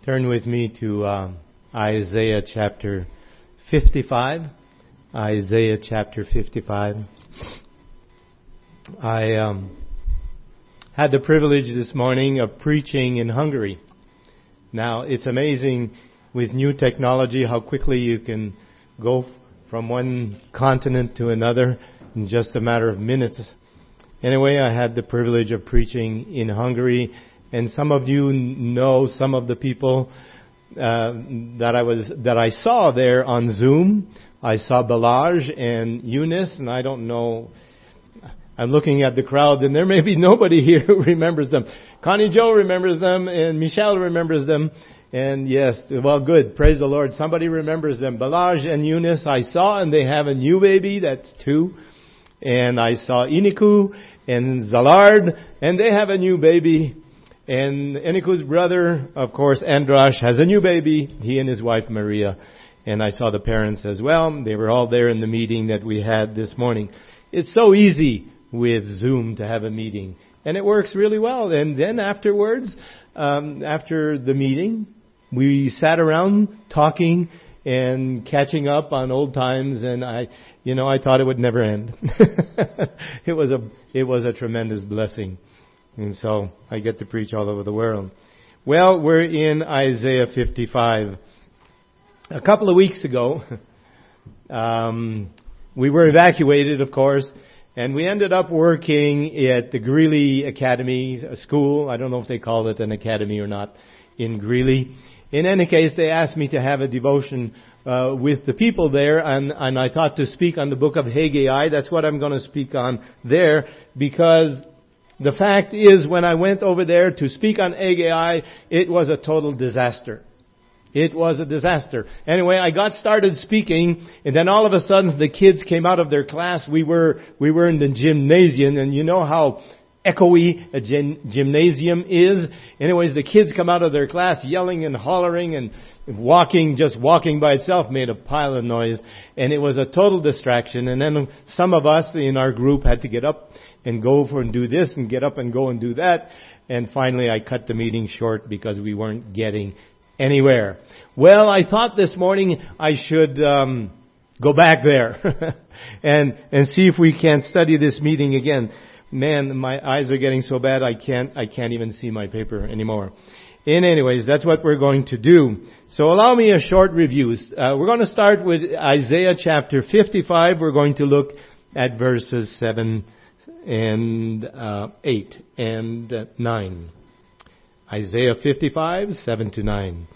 Turn with me to Isaiah chapter 55. Isaiah chapter 55. I had the privilege this morning of preaching in Hungary. Now, it's amazing with new technology how quickly you can go from one continent to another in just a matter of minutes. Anyway, I had the privilege of preaching in Hungary, and some of you know some of the people that I saw there on Zoom. I saw Balázs and Eunice, and I don't know. I'm looking at the crowd, and there may be nobody here who remembers them. Connie Jo remembers them, and Michelle remembers them. And yes, well, good. Praise the Lord. Somebody remembers them. Balázs and Eunice I saw, and they have a new baby. That's 2. And I saw Iniku and Zalard, and they have a new baby. And Eniku's brother, of course, András, has a new baby. He and his wife Maria. And I saw the parents as well. They were all there in the meeting that we had this morning. It's so easy with Zoom to have a meeting. And it works really well. And then afterwards, after the meeting, we sat around talking and catching up on old times. And I thought it would never end. It was a tremendous blessing. And so I get to preach all over the world. Well, we're in Isaiah 55. A couple of weeks ago, we were evacuated, of course, and we ended up working at the Greeley Academy school. I don't know if they call it an academy or not in Greeley. In any case, they asked me to have a devotion with the people there, and I thought to speak on the book of Haggai. That's what I'm going to speak on there, because the fact is, when I went over there to speak on Haggai, it was a total disaster. It was a disaster. Anyway, I got started speaking, and then all of a sudden the kids came out of their class. We were in the gymnasium, and you know how echoey a gymnasium is. Anyways, the kids come out of their class yelling and hollering and just walking by itself made a pile of noise, and it was a total distraction. And then some of us in our group had to get up and go and do this and get up and go and do that. And finally I cut the meeting short because we weren't getting anywhere. Well, I thought this morning I should go back there and see if we can't study this meeting again. Man, my eyes are getting so bad I can't even see my paper anymore. Anyways, that's what we're going to do. So allow me a short review. We're going to start with Isaiah chapter 55. We're going to look at verses 7 and 8 and 9. Isaiah 55, 7 to 9.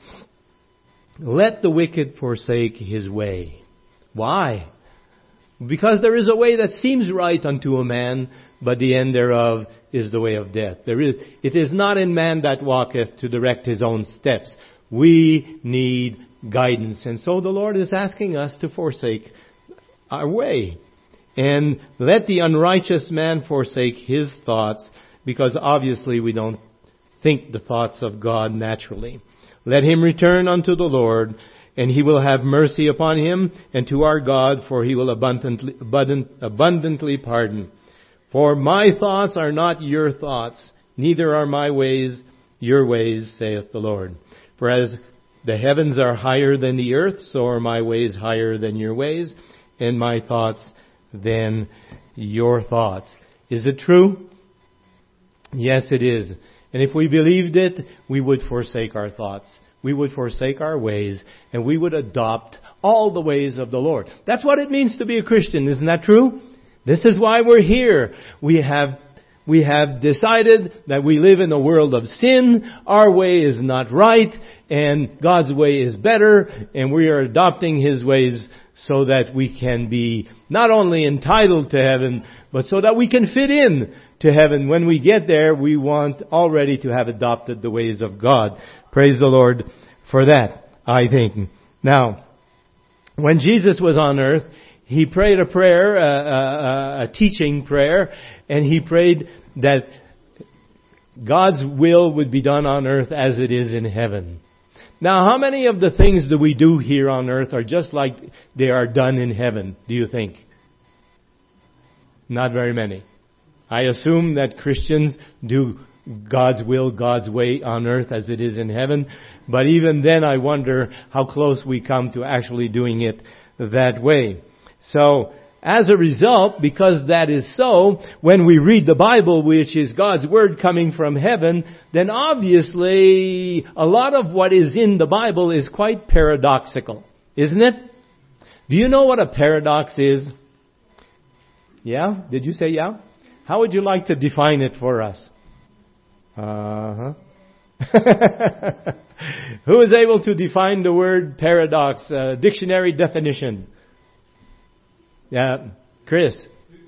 Let the wicked forsake his way. Why? Because there is a way that seems right unto a man, but the end thereof is the way of death. It is not in man that walketh to direct his own steps. We need guidance. And so the Lord is asking us to forsake our way. And let the unrighteous man forsake his thoughts, because obviously we don't think the thoughts of God naturally. Let him return unto the Lord, and he will have mercy upon him, and to our God, for he will abundantly pardon. For my thoughts are not your thoughts, neither are my ways your ways, saith the Lord. For as the heavens are higher than the earth, so are my ways higher than your ways, and my thoughts than your thoughts. Is it true? Yes, it is. And if we believed it, we would forsake our thoughts. We would forsake our ways, and we would adopt all the ways of the Lord. That's what it means to be a Christian. Isn't that true? This is why we're here. We have decided that we live in a world of sin. Our way is not right, and God's way is better, and we are adopting His ways so that we can be not only entitled to heaven, but so that we can fit in to heaven. When we get there, we want already to have adopted the ways of God. Praise the Lord for that, I think. Now, when Jesus was on earth, He prayed a prayer, a teaching prayer, and He prayed that God's will would be done on earth as it is in heaven. Now, how many of the things that we do here on earth are just like they are done in heaven, do you think? Not very many. I assume that Christians do God's will, God's way on earth as it is in heaven. But even then I wonder how close we come to actually doing it that way. So, as a result, because that is so, when we read the Bible, which is God's Word coming from heaven, then obviously a lot of what is in the Bible is quite paradoxical, isn't it? Do you know what a paradox is? Yeah? Did you say yeah? How would you like to define it for us? Who is able to define the word paradox? Dictionary definition. Yeah, Chris.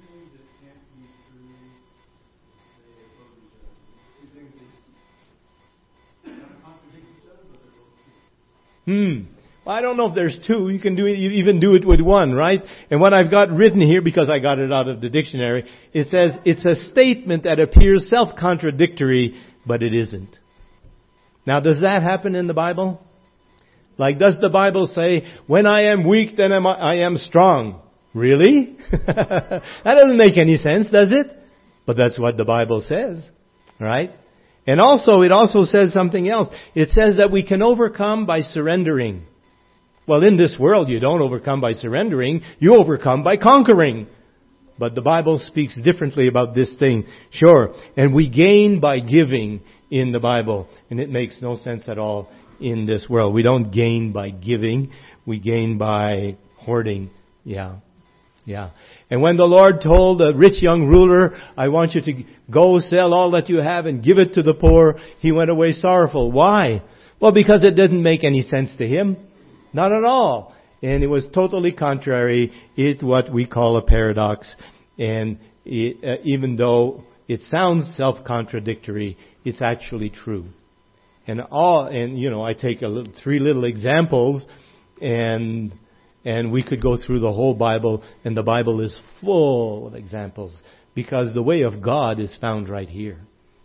Well, I don't know if there's two. You can even do it with one, right? And what I've got written here, because I got it out of the dictionary, it says it's a statement that appears self-contradictory, but it isn't. Now, does that happen in the Bible? Like, does the Bible say, when I am weak, then I am strong? Really? That doesn't make any sense, does it? But that's what the Bible says, right? And also, it also says something else. It says that we can overcome by surrendering. Well, in this world, you don't overcome by surrendering. You overcome by conquering. But the Bible speaks differently about this thing. Sure. And we gain by giving in the Bible. And it makes no sense at all in this world. We don't gain by giving. We gain by hoarding. Yeah. And when the Lord told a rich young ruler, I want you to go sell all that you have and give it to the poor, he went away sorrowful. Why? Well, because it didn't make any sense to him. Not at all. And it was totally contrary. It's what we call a paradox. And even though it sounds self-contradictory, it's actually true. And I take three little examples, and we could go through the whole Bible, and the Bible is full of examples, because the way of God is found right here.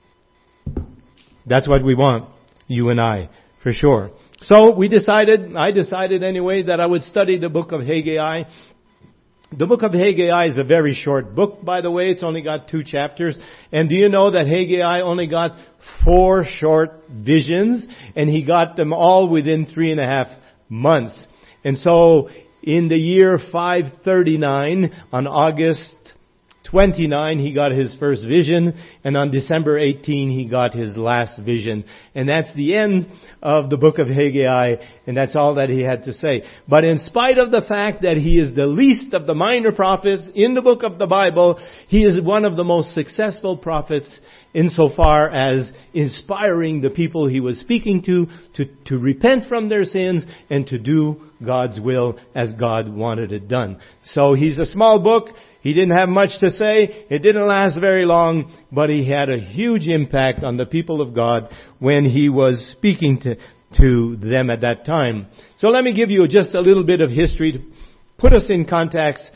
That's what we want, you and I, for sure. So I decided anyway, that I would study the book of Haggai. The book of Haggai is a very short book, by the way. It's only got 2 chapters. And do you know that Haggai only got 4 short visions, and he got them all within 3.5 months. And so, in the year 539, on August 29, he got his first vision, and on December 18, he got his last vision. And that's the end of the book of Haggai, and that's all that he had to say. But in spite of the fact that he is the least of the minor prophets in the book of the Bible, he is one of the most successful prophets insofar as inspiring the people he was speaking to repent from their sins and to do God's will as God wanted it done. So he's a small book. He didn't have much to say. It didn't last very long, but he had a huge impact on the people of God when he was speaking to them at that time. So let me give you just a little bit of history to put us in context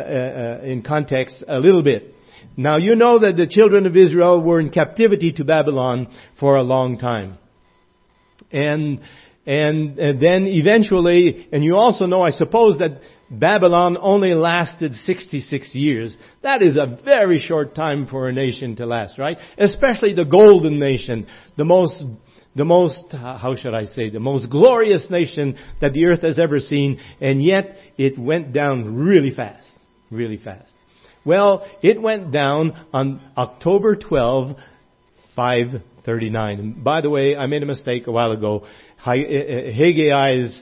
a little bit. Now you know that the children of Israel were in captivity to Babylon for a long time. And then eventually, and you also know, I suppose, that Babylon only lasted 66 years. That is a very short time for a nation to last, right? Especially the golden nation, the most, how should I say, the most glorious nation that the earth has ever seen, and yet it went down really fast. Well, it went down on October 12, 539. And by the way, I made a mistake a while ago. Haggai's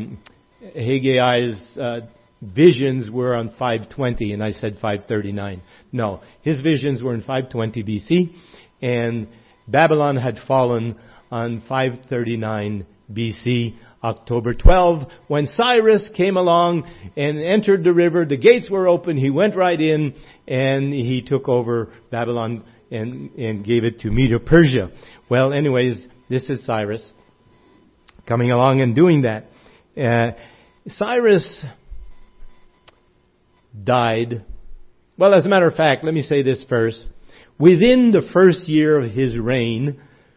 visions were on 520, and I said 539. No, his visions were in 520 BC, and Babylon had fallen on 539 BC, October 12, when Cyrus came along and entered the river. The gates were open. He went right in, and he took over Babylon and gave it to Medo-Persia. Well, anyways, this is Cyrus coming along and doing that. Cyrus died. Well, as a matter of fact, let me say this first. Within the first year of his reign,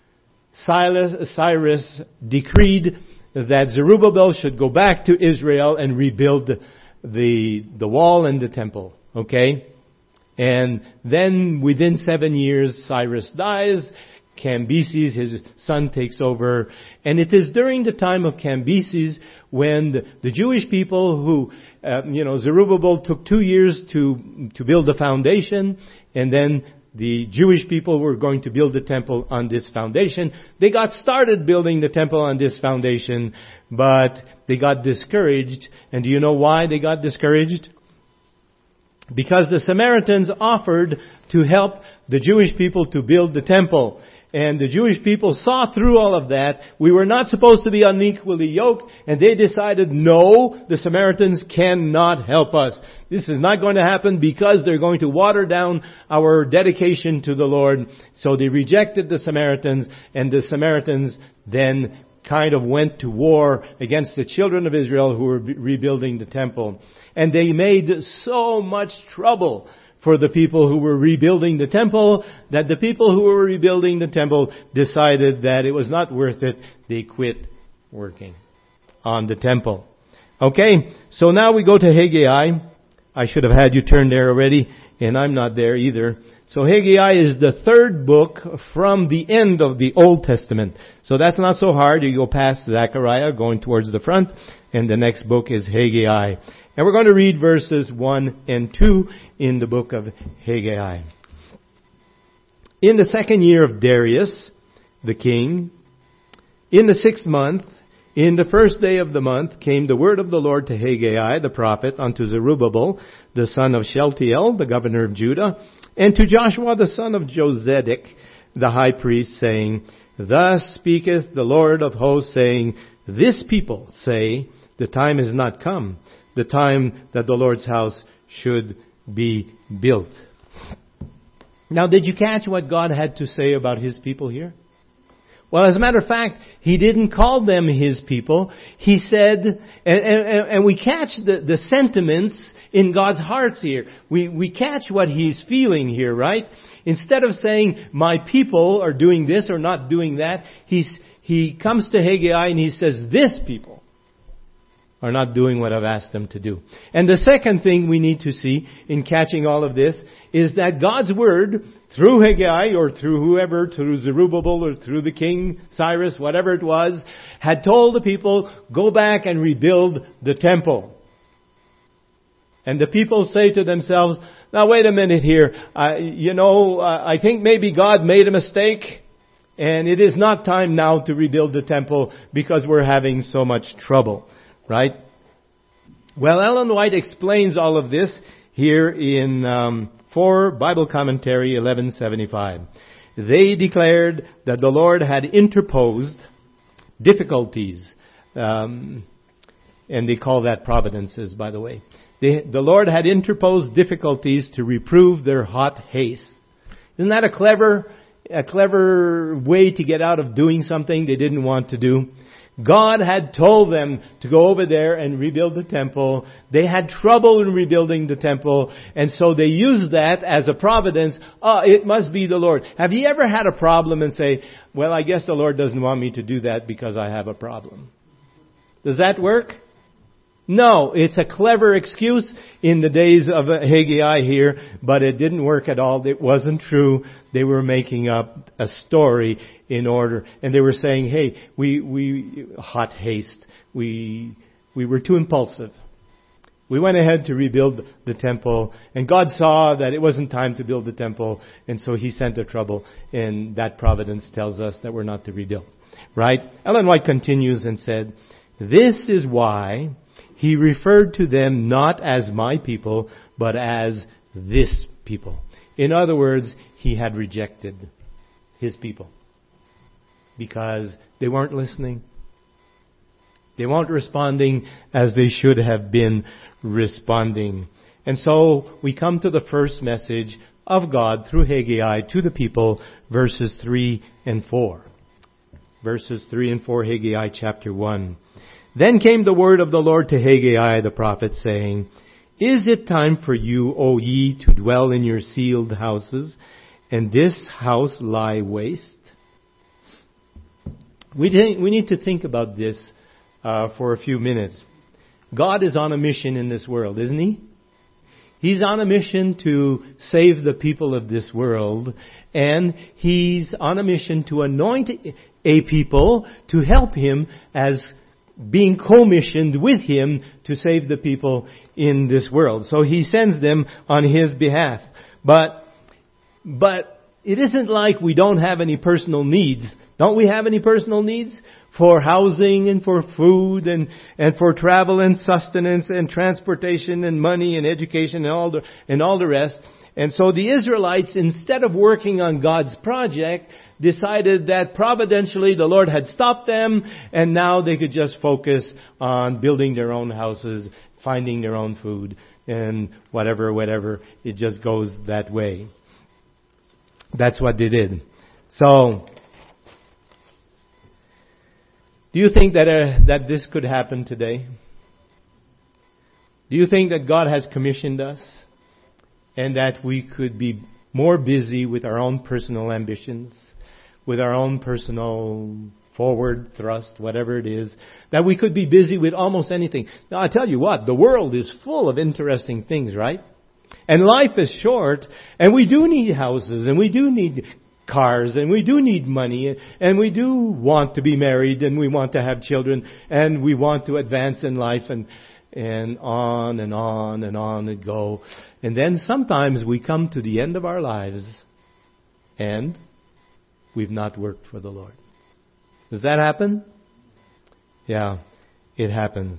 Cyrus decreed that Zerubbabel should go back to Israel and rebuild the wall and the temple. Okay? And then within 7 years, Cyrus dies. Cambyses, his son, takes over. And it is during the time of Cambyses when the Jewish people who, Zerubbabel took 2 years to build the foundation, and then the Jewish people were going to build the temple on this foundation. They got started building the temple on this foundation, but they got discouraged. And do you know why they got discouraged? Because the Samaritans offered to help the Jewish people to build the temple. And the Jewish people saw through all of that. We were not supposed to be unequally yoked, and they decided, no, the Samaritans cannot help us. This is not going to happen because they're going to water down our dedication to the Lord. So they rejected the Samaritans, and the Samaritans then kind of went to war against the children of Israel who were rebuilding the temple. And they made so much trouble for the people who were rebuilding the temple, that the people who were rebuilding the temple decided that it was not worth it. They quit working on the temple. Okay, so now we go to Haggai. I should have had you turn there already, and I'm not there either. So Haggai is the third book from the end of the Old Testament. So that's not so hard. You go past Zechariah, going towards the front, and the next book is Haggai. And we're going to read verses 1 and 2 in the book of Haggai. In the 2nd year of Darius, the king, in the 6th month, in the 1st day of the month, came the word of the Lord to Haggai, the prophet, unto Zerubbabel, the son of Shealtiel, the governor of Judah, and to Joshua, the son of Josedek, the high priest, saying, Thus speaketh the Lord of hosts, saying, This people say, the time is not come, the time that the Lord's house should be built. Now, did you catch what God had to say about His people here? Well, as a matter of fact, He didn't call them His people. He said, and we catch the sentiments in God's hearts here. We catch what He's feeling here, right? Instead of saying, my people are doing this or not doing that, He comes to Haggai and He says, this people are not doing what I've asked them to do. And the second thing we need to see in catching all of this is that God's word, through Haggai or through whoever, through Zerubbabel or through the king, Cyrus, whatever it was, had told the people, go back and rebuild the temple. And the people say to themselves, now wait a minute here, I think maybe God made a mistake. And it is not time now to rebuild the temple because we're having so much trouble. Right? Well, Ellen White explains all of this here in 4 Bible Commentary 1175. They declared that the Lord had interposed difficulties, and they call that providences, by the way. The Lord had interposed difficulties to reprove their hot haste. Isn't that a clever way to get out of doing something they didn't want to do? God had told them to go over there and rebuild the temple. They had trouble in rebuilding the temple, and so they used that as a providence. It must be the Lord. Have you ever had a problem and say, well, I guess the Lord doesn't want me to do that because I have a problem? Does that work? No, it's a clever excuse in the days of Haggai here, but it didn't work at all. It wasn't true. They were making up a story in order, and they were saying, hey, we hot haste. We were too impulsive. We went ahead to rebuild the temple, and God saw that it wasn't time to build the temple, and so He sent the trouble, and that providence tells us that we're not to rebuild. Right? Ellen White continues and said, this is why He referred to them not as my people, but as this people. In other words, He had rejected His people because they weren't listening. They weren't responding as they should have been responding. And so we come to the first message of God through Haggai to the people, verses 3 and 4. Verses 3 and 4, Haggai chapter 1. Then came the word of the Lord to Haggai the prophet, saying, Is it time for you, O ye, to dwell in your sealed houses, and this house lie waste? We need to think about this for a few minutes. God is on a mission in this world, isn't He? He's on a mission to save the people of this world, and He's on a mission to anoint a people to help Him as being commissioned with Him to save the people in this world. So He sends them on His behalf. But it isn't like we don't have any personal needs. Don't we have any personal needs? For housing and for food and for travel and sustenance and transportation and money and education and all the rest. And so the Israelites, instead of working on God's project, decided that providentially the Lord had stopped them, and now they could just focus on building their own houses, finding their own food, and whatever. It just goes that way. That's what they did. So, do you think that this could happen today? Do you think that God has commissioned us and that we could be more busy with our own personal ambitions, with our own personal forward thrust, whatever it is, that we could be busy with almost anything? Now, I tell you what, the world is full of interesting things, right? And life is short, and we do need houses, and we do need cars, and we do need money, and we do want to be married, and we want to have children, and we want to advance in life, and on and on and on it go. And then sometimes we come to the end of our lives, and we've not worked for the Lord. Does that happen? Yeah, it happens.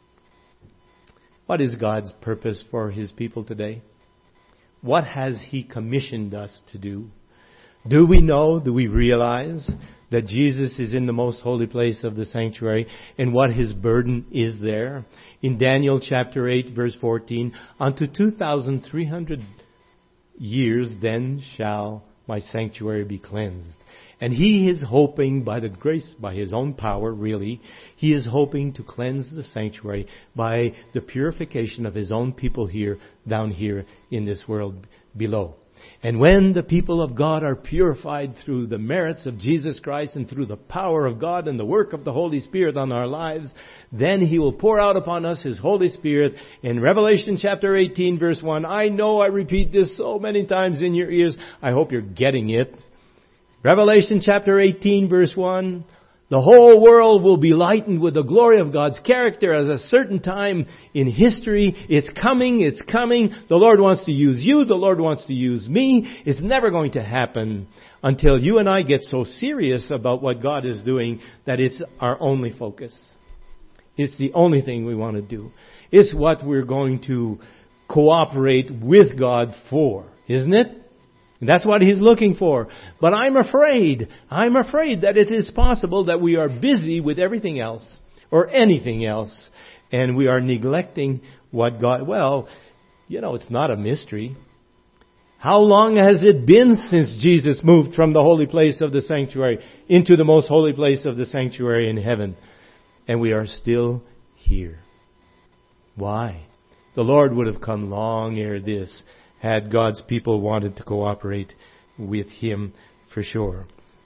What is God's purpose for His people today? What has He commissioned us to do? Do we know, do we realize that Jesus is in the most holy place of the sanctuary and what His burden is there? In Daniel chapter 8 verse 14, unto 2,300 years then shall my sanctuary be cleansed. And He is hoping by the grace, by His own power really, He is hoping to cleanse the sanctuary by the purification of His own people here, down here in this world below. And when the people of God are purified through the merits of Jesus Christ and through the power of God and the work of the Holy Spirit on our lives, then He will pour out upon us His Holy Spirit. In Revelation chapter 18 verse 1, I know I repeat this so many times in your ears. I hope you're getting it. Revelation chapter 18 verse 1, the whole world will be lightened with the glory of God's character at a certain time in history. It's coming. The Lord wants to use you. The Lord wants to use me. It's never going to happen until you and I get so serious about what God is doing that it's our only focus. It's the only thing we want to do. It's what we're going to cooperate with God for, isn't it? And that's what He's looking for. But I'm afraid that it is possible that we are busy with everything else or anything else, and we are neglecting what God, it's not a mystery. How long has it been since Jesus moved from the holy place of the sanctuary into the most holy place of the sanctuary in heaven? And we are still here. Why? The Lord would have come long ere this, had God's people wanted to cooperate with Him for sure.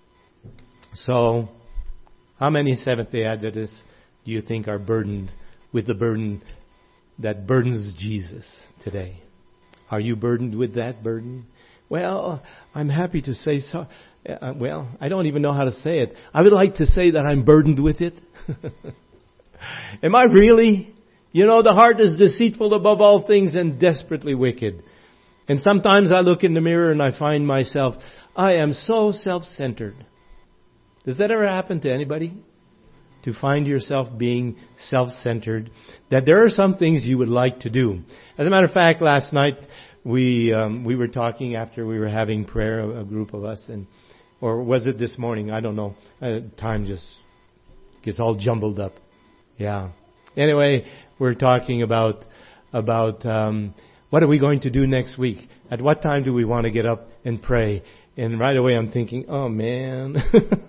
So, how many Seventh-day Adventists do you think are burdened with the burden that burdens Jesus today? Are you burdened with that burden? Well, I'm happy to say so. I don't even know how to say it. I would like to say that I'm burdened with it. Am I really? The heart is deceitful above all things and desperately wicked. And sometimes I look in the mirror and I find myself, I am so self-centered. Does that ever happen to anybody? To find yourself being self-centered? That there are some things you would like to do. As a matter of fact, last night we were talking after we were having prayer, a group of us, or was it this morning? I don't know. Time just gets all jumbled up. Yeah. Anyway, we're talking about what are we going to do next week? At what time do we want to get up and pray? And right away I'm thinking, oh man,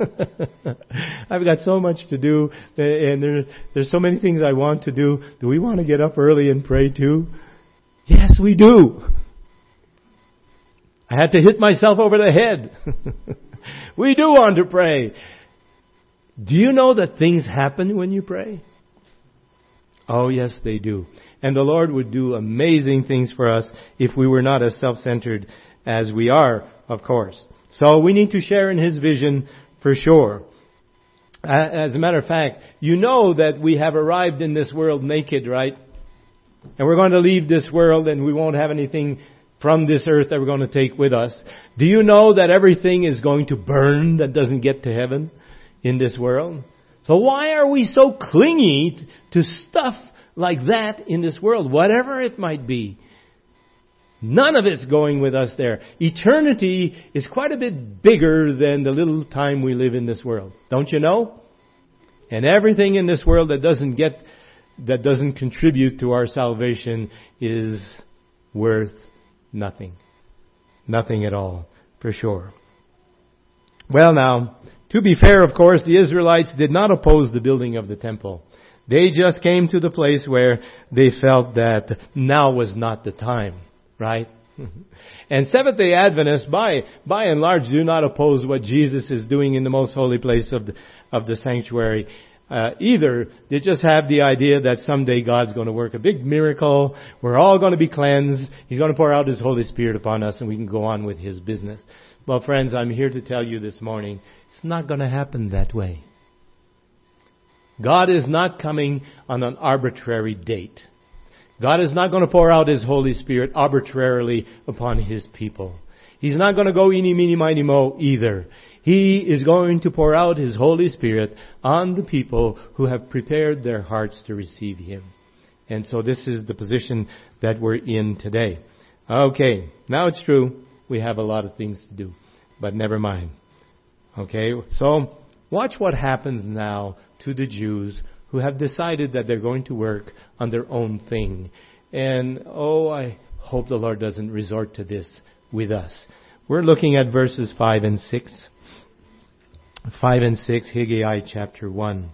I've got so much to do, and there's so many things I want to do. Do we want to get up early and pray too? Yes, we do. I had to hit myself over the head. We do want to pray. Do you know that things happen when you pray? Oh yes, they do. And the Lord would do amazing things for us if we were not as self-centered as we are, of course. So we need to share in His vision for sure. As a matter of fact, you know that we have arrived in this world naked, right? And we're going to leave this world and we won't have anything from this earth that we're going to take with us. Do you know that everything is going to burn that doesn't get to heaven in this world? So why are we so clingy to stuff like that in this world, whatever it might be? None of it's going with us there. Eternity is quite a bit bigger than the little time we live in this world. Don't you know? And everything in this world that doesn't contribute to our salvation is worth nothing. Nothing at all, for sure. Well now, to be fair, of course, the Israelites did not oppose the building of the temple. They just came to the place where they felt that now was not the time, right? And Seventh-day Adventists, by and large, do not oppose what Jesus is doing in the most holy place of the sanctuary. Either they just have the idea that someday God's going to work a big miracle, we're all going to be cleansed, He's going to pour out His Holy Spirit upon us, and we can go on with His business. Well, friends, I'm here to tell you this morning, it's not going to happen that way. God is not coming on an arbitrary date. God is not going to pour out His Holy Spirit arbitrarily upon His people. He's not going to go eeny, meeny, miny, mo either. He is going to pour out His Holy Spirit on the people who have prepared their hearts to receive Him. And so this is the position that we're in today. Okay, now it's true, we have a lot of things to do, but never mind. Okay, so watch what happens now to the Jews who have decided that they're going to work on their own thing. And I hope the Lord doesn't resort to this with us. We're looking at verses 5 and 6. 5 and 6, Haggai chapter 1.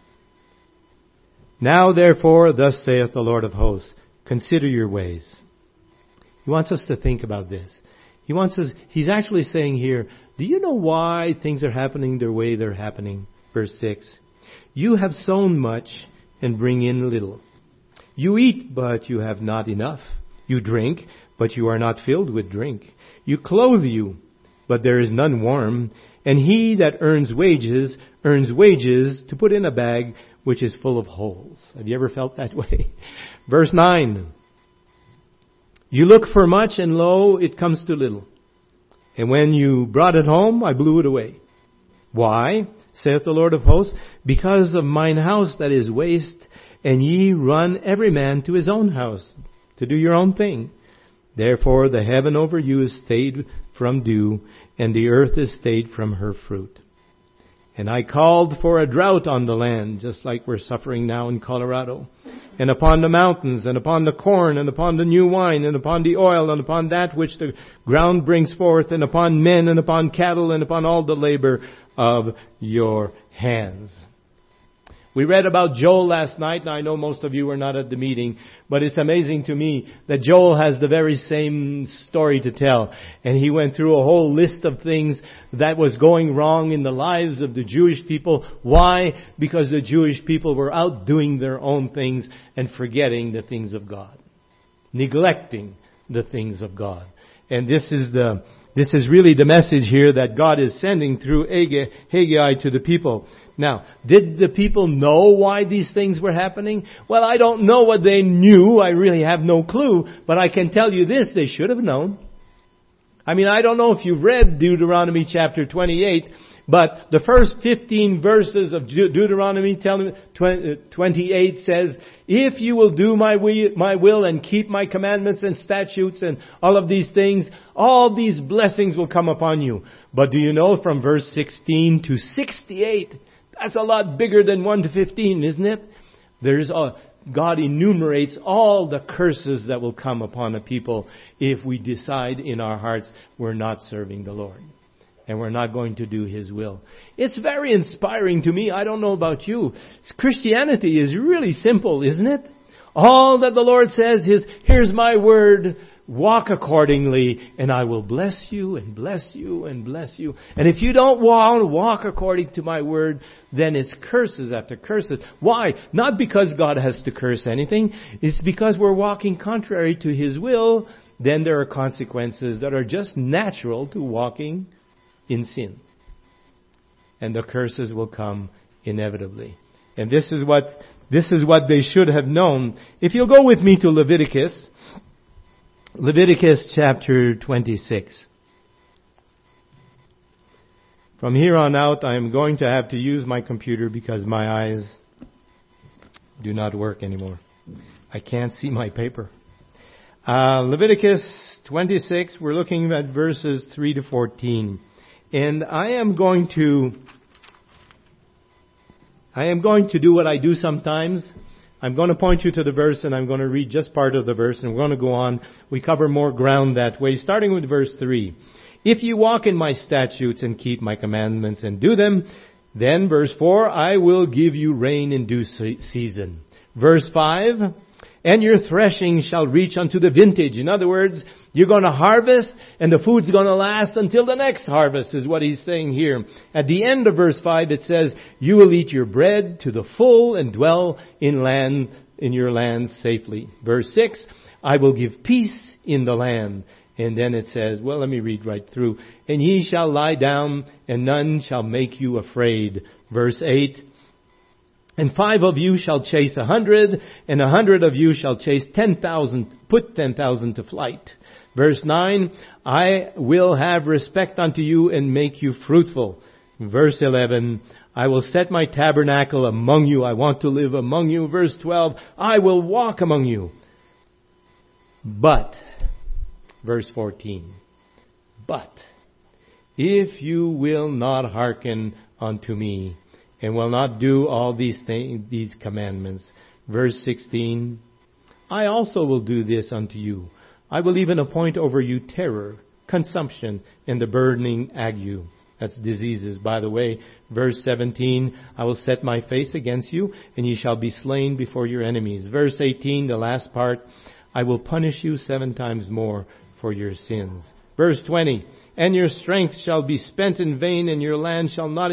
Now therefore, thus saith the Lord of hosts, consider your ways. He wants us to think about this. He's actually saying here, do you know why things are happening the way they're happening? Verse 6. You have sown much and bring in little. You eat, but you have not enough. You drink, but you are not filled with drink. You clothe you, but there is none warm. And he that earns wages to put in a bag which is full of holes. Have you ever felt that way? Verse 9. You look for much, and lo, it comes to little. And when you brought it home, I blew it away. Why, saith the Lord of hosts? Because of mine house that is waste, and ye run every man to his own house, to do your own thing. Therefore the heaven over you is stayed from dew, and the earth is stayed from her fruit. And I called for a drought on the land, just like we're suffering now in Colorado, and upon the mountains, and upon the corn, and upon the new wine, and upon the oil, and upon that which the ground brings forth, and upon men, and upon cattle, and upon all the labor of your hands. We read about Joel last night. Now I know most of you were not at the meeting, but it's amazing to me that Joel has the very same story to tell. And he went through a whole list of things that was going wrong in the lives of the Jewish people. Why? Because the Jewish people were out doing their own things and forgetting the things of God. Neglecting the things of God. And this is really the message here that God is sending through Haggai to the people. Now, did the people know why these things were happening? Well, I don't know what they knew. I really have no clue. But I can tell you this, they should have known. I mean, I don't know if you've read Deuteronomy chapter 28, but the first 15 verses of Deuteronomy 28 says, if you will do my will and keep my commandments and statutes and all of these things, all these blessings will come upon you. But do you know from verse 16 to 68, that's a lot bigger than 1 to 15, isn't it? God enumerates all the curses that will come upon a people if we decide in our hearts we're not serving the Lord. And we're not going to do His will. It's very inspiring to me. I don't know about you. Christianity is really simple, isn't it? All that the Lord says is, here's my word. walk accordingly, and I will bless you and bless you and bless you. And if you don't walk according to my word, then it's curses after curses. Why? Not because God has to curse anything. It's because we're walking contrary to His will. Then there are consequences that are just natural to walking in sin. And the curses will come inevitably. And this is what they should have known. If you'll go with me to Leviticus chapter 26. From here on out, I am going to have to use my computer because my eyes do not work anymore. I can't see my paper. Leviticus 26, we're looking at verses 3 to 14. And I am going to do what I do sometimes. I'm going to point you to the verse and I'm going to read just part of the verse and we're going to go on. We cover more ground that way, starting with verse 3. If you walk in my statutes and keep my commandments and do them, then verse 4, I will give you rain in due season. Verse 5, and your threshing shall reach unto the vintage. In other words, you're going to harvest and the food's going to last until the next harvest is what he's saying here. At the end of verse 5 it says, you will eat your bread to the full and dwell in your land safely. Verse 6, I will give peace in the land. And then it says, well, let me read right through. And ye shall lie down and none shall make you afraid. Verse 8, and 5 of you shall chase 100, and 100 of you shall chase 10,000, put 10,000 to flight. Verse 9, I will have respect unto you and make you fruitful. Verse 11, I will set my tabernacle among you. I want to live among you. Verse 12, I will walk among you. But, verse 14, but, if you will not hearken unto me, and will not do all these things, these commandments. Verse 16, I also will do this unto you. I will even appoint over you terror, consumption, and the burning ague. That's diseases, by the way. Verse 17, I will set my face against you, and ye shall be slain before your enemies. Verse 18, the last part, I will punish you 7 times more for your sins. Verse 20, and your strength shall be spent in vain, and your land shall not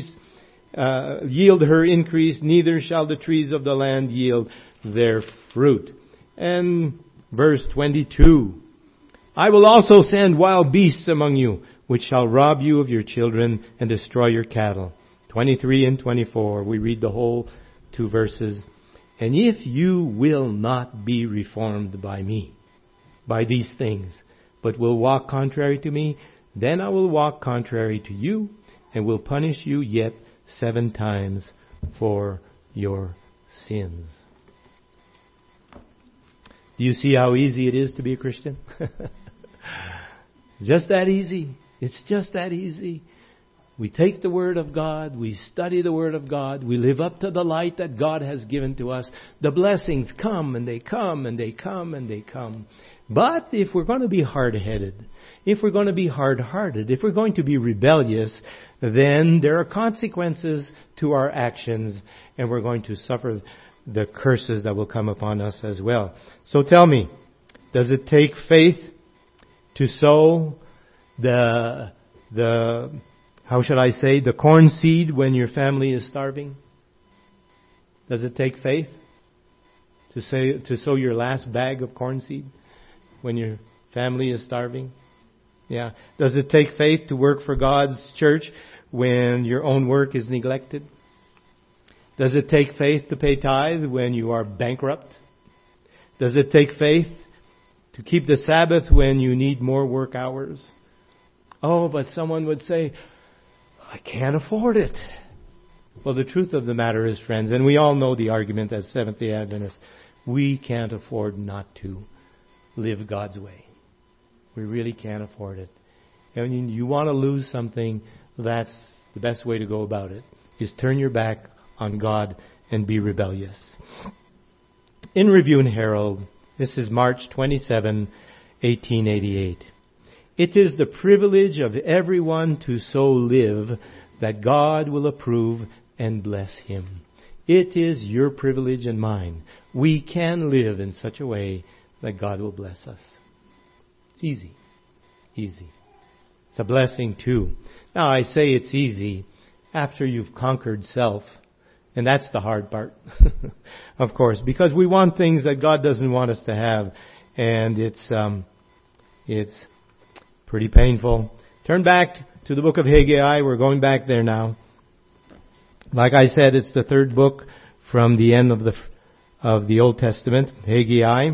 yield her increase, neither shall the trees of the land yield their fruit. And verse 22, I will also send wild beasts among you, which shall rob you of your children and destroy your cattle. 23 and 24, we read the whole 2 verses. And if you will not be reformed by me, by these things, but will walk contrary to me, then I will walk contrary to you and will punish you yet 7 times for your sins. Do you see how easy it is to be a Christian? Just that easy. It's just that easy. We take the Word of God, we study the Word of God, we live up to the light that God has given to us. The blessings come and they come and they come and they come. But if we're going to be hard-headed, if we're going to be hard-hearted, if we're going to be rebellious, then there are consequences to our actions and we're going to suffer the curses that will come upon us as well. So tell me, does it take faith to sow the corn seed when your family is starving? Does it take faith to sow your last bag of corn seed when your family is starving? Yeah. Does it take faith to work for God's church when your own work is neglected? Does it take faith to pay tithe when you are bankrupt? Does it take faith to keep the Sabbath when you need more work hours? Oh, but someone would say, I can't afford it. Well, the truth of the matter is, friends, and we all know the argument as Seventh-day Adventists, we can't afford not to live God's way. We really can't afford it. And you want to lose something, that's the best way to go about it, is turn your back on God and be rebellious. In Review and Herald, this is March 27, 1888. It is the privilege of everyone to so live that God will approve and bless him. It is your privilege and mine. We can live in such a way that God will bless us. It's easy. Easy. It's a blessing too. Now I say it's easy after you've conquered self. And that's the hard part. Of course. Because we want things that God doesn't want us to have. And it's pretty painful. Turn back to the book of Haggai. We're going back there now. Like I said, it's the third book from the end of the Old Testament, Haggai.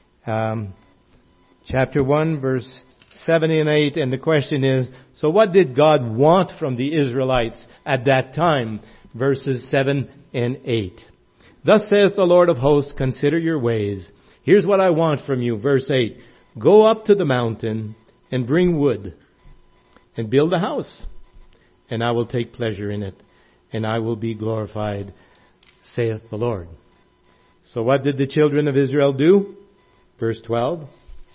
Chapter 1, verse 7 and 8. And the question is, so what did God want from the Israelites at that time? Verses 7 and 8. Thus saith the Lord of hosts, consider your ways. Here's what I want from you. Verse 8. Go up to the mountain and bring wood and build a house, and I will take pleasure in it, and I will be glorified, saith the Lord. So what did the children of Israel do? Verse 12.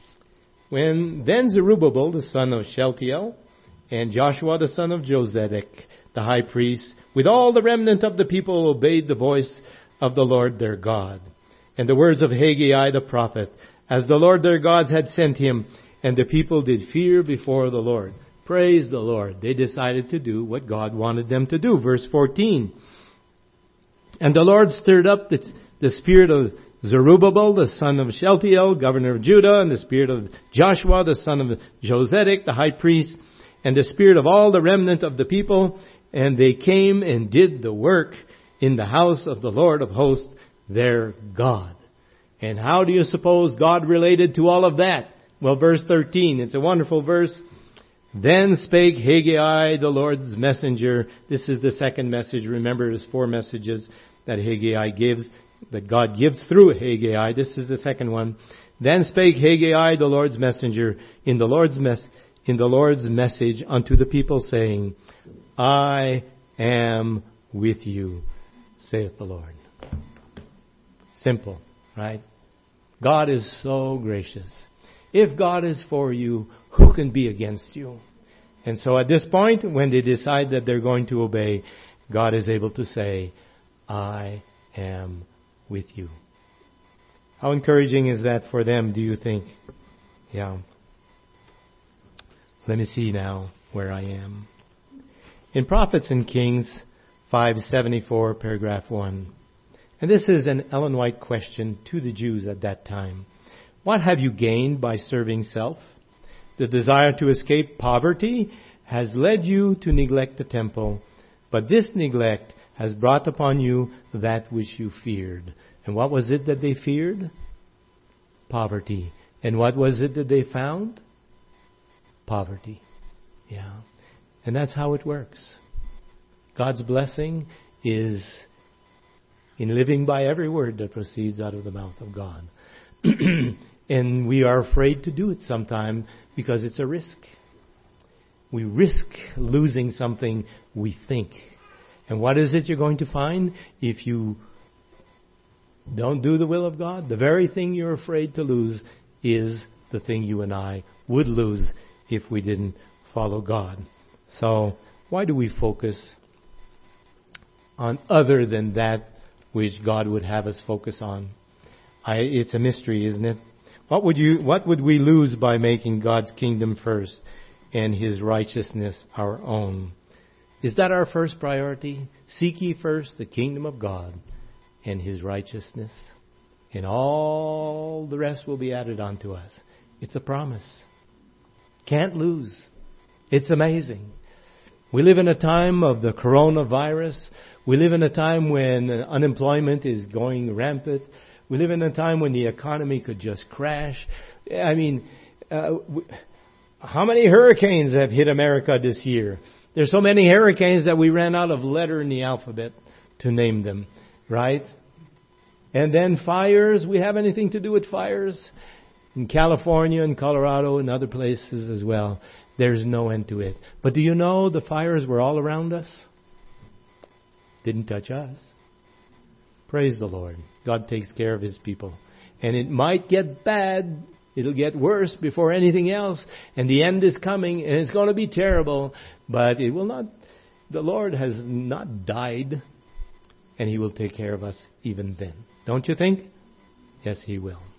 Then Zerubbabel, the son of Shealtiel, and Joshua, the son of Josedek, the high priest, with all the remnant of the people obeyed the voice of the Lord their God, and the words of Haggai the prophet, as the Lord their God had sent him, and the people did fear before the Lord. Praise the Lord. They decided to do what God wanted them to do. Verse 14. And the Lord stirred up the spirit of Zerubbabel, the son of Shealtiel, governor of Judah, and the spirit of Joshua, the son of Josedek, the high priest, and the spirit of all the remnant of the people. And they came and did the work in the house of the Lord of hosts, their God. And how do you suppose God related to all of that? Well, verse 13, it's a wonderful verse. Then spake Haggai, the Lord's messenger. This is the second message. Remember, there's 4 messages that Haggai gives, that God gives through Haggai. This is the second one. Then spake Haggai, the Lord's messenger, in the Lord's message unto the people, saying, I am with you, saith the Lord. Simple, right? God is so gracious. If God is for you, who can be against you? And so at this point, when they decide that they're going to obey, God is able to say, I am with you. How encouraging is that for them, do you think? Yeah. Let me see now where I am. In Prophets and Kings 574, paragraph 1. And this is an Ellen White question to the Jews at that time. What have you gained by serving self? The desire to escape poverty has led you to neglect the temple, but this neglect has brought upon you that which you feared. And what was it that they feared? Poverty. And what was it that they found? Poverty. Yeah. And that's how it works. God's blessing is in living by every word that proceeds out of the mouth of God. And we are afraid to do it sometime because it's a risk. We risk losing something we think. And what is it you're going to find if you don't do the will of God? The very thing you're afraid to lose is the thing you and I would lose if we didn't follow God. So why do we focus on other than that which God would have us focus on? It's a mystery, isn't it? What would we lose by making God's kingdom first and His righteousness our own? Is that our first priority? Seek ye first the kingdom of God and His righteousness, and all the rest will be added unto us. It's a promise. Can't lose. It's amazing. We live in a time of the coronavirus. We live in a time when unemployment is going rampant. We live in a time when the economy could just crash. I mean, how many hurricanes have hit America this year? There's so many hurricanes that we ran out of letter in the alphabet to name them, right? And then fires. We have anything to do with fires? In California and Colorado and other places as well. There's no end to it. But do you know the fires were all around us? Didn't touch us. Praise the Lord. God takes care of His people. And it might get bad. It'll get worse before anything else. And the end is coming and it's going to be terrible. But it will not. The Lord has not died. And He will take care of us even then. Don't you think? Yes, He will.